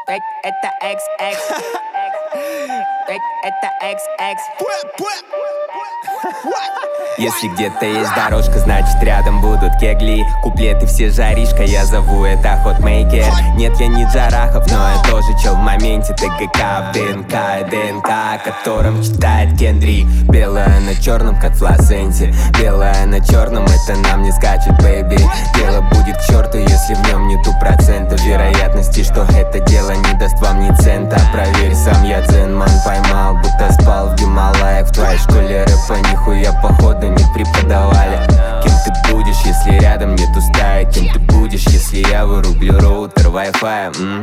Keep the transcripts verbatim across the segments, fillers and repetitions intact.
Это экс экс. Это экс экс. Если где-то есть дорожка, значит рядом будут кегли. Куплеты все жаришка, я зову это хотмейкер. Нет, я не Джарахов, но я тоже чел в моменте. ТГК в ДНК, ДНК, о котором читает Кендри. Белое на черном, как в фласенте. Белое на черном, это нам не скачет, бэйби. Дело будет к черту, если в нем нету процентов вероятности, что это дело не даст вам ни цента. Проверь сам, я дзенман, поймал, будто спал в Гималаях. В твоей школе рэпа нихуя походу не преподавали. Кем ты будешь, если рядом нету стаи? Кем ты будешь, если я вырублю роутер Wi-Fi? м?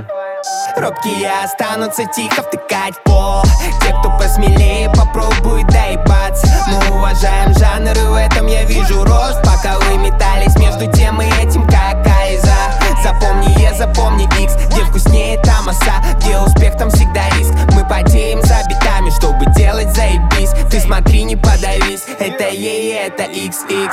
Робкие останутся тихо втыкать в пол. Те, кто посмелее, попробует доебаться. Мы уважаем жанр, и в этом я вижу рост. Пока вы метались между тем и этим, как Айза. Запомни Е, запомни Икс, где вкуснее там оса, где успех, там всегда риск. Мы потеем за битами, чтобы делать заебись. Ты смотри, не подавись, это Е и это икс икс.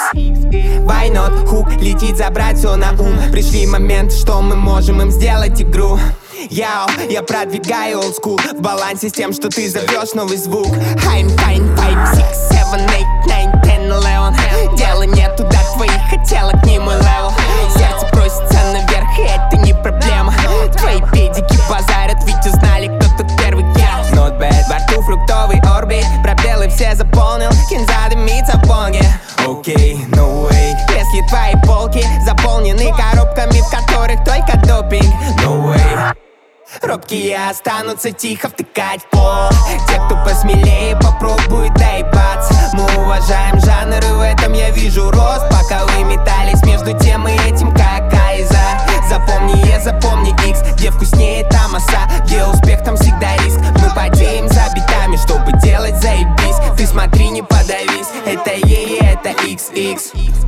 Why not? Хук летит забрать все на ум. Пришли моменты, что мы можем им сделать игру. Яу, я продвигаю old school в балансе с тем, что ты зовешь новый звук. I'm fine, five, six, seven, eight, nine, ten, eleven. Дела нет туда твоих хотелок, не мой левел. Сердце просится наверх, и это не проблема. Твои педики базарят, ведь узнали, кто тут первый. Yeah, not bad. Во рту фруктовый орбит, пробелы все заполнил. Кинза дымится в бонге. Окей, okay, no way. Если твои полки заполнены коробками, в которых только допинг, no way. Робкие останутся тихо втыкать в пол. Те, кто посмелее, попробует доебаться. Мы уважаем жанр, и в этом я вижу рост. Пока вы метались между тем и этим, как Айза. Запомни Е, запомни Икс, где вкуснее там оса, где успех, там всегда риск. Мы потеем за битами, чтобы делать заебись. Ты смотри, не подавись, это Е и это икс икс.